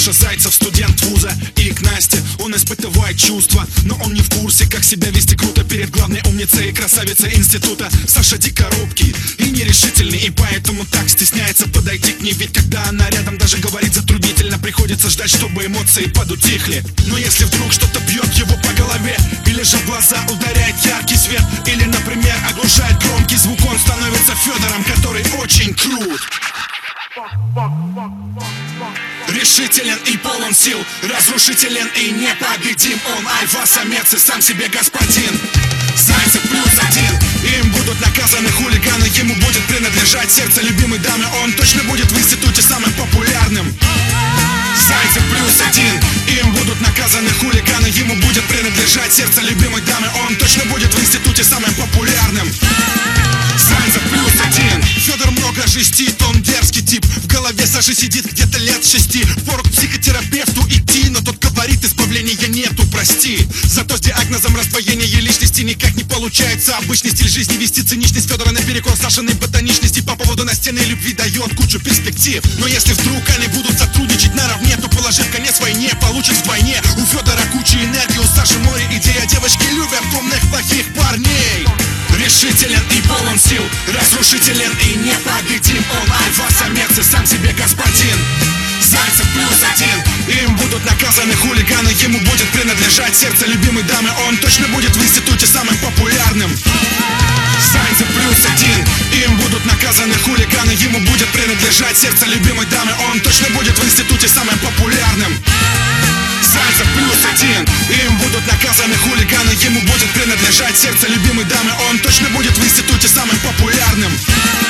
Саша Зайцев, студент вуза, и к Насте он испытывает чувства, но он не в курсе, как себя вести круто перед главной умницей и красавицей института. Саша дико робкий и нерешительный, и поэтому так стесняется подойти к ней. Ведь когда она рядом, даже говорит затруднительно, приходится ждать, чтобы эмоции подутихли. Но если вдруг что-то бьет его по голове, или же в глаза ударяет яркий свет, или, например, оглушает громкий звук, он становится Федором, который очень крут. Решителен и полон сил, разрушителен и непобедим. Он альфа-самец и сам себе господин. Зайцев +1. Им будут наказаны хулиганы, ему будет принадлежать сердце любимой дамы. Он точно будет в институте самым популярным. Зайцев +1. Им будут наказаны хулиганы, ему будет принадлежать сердце любимой дамы. Он точно будет в институте самым популярным. Зайцев +1. Федор много жестит, он дерзкий тип. В голове Саши сидит где-то лет 6. Впору к психотерапевту идти, но тот говорит, исправления нету, прости. Зато с диагнозом раздвоения личности никак не получается обычный стиль жизни вести. Циничность Федора наперекор Сашиной ботаничности по поводу настенной любви дает кучу перспектив. Но если вдруг они будут сотрудничать наравне, то, положив конец войне, получит вдвойне. У Федора куча энергии, у Саши море идей, а девочки любят умных плохих парней. Решителен и полон сил, разрушителен и непобедим. Он альфа-самец и сам себе господин. Зайцев +1. Им будут наказаны хулиганы, ему будет принадлежать сердце любимой дамы. Он точно будет в институте самым популярным. Зайцев +1. Им будут наказаны хулиганы, ему будет принадлежать сердце любимой дамы. Он точно будет в институте самым популярным. Зайцев +1. Им будут наказаны хулиганы, ему будет принадлежать сердце любимой дамы. Он точно будет в институте самым популярным.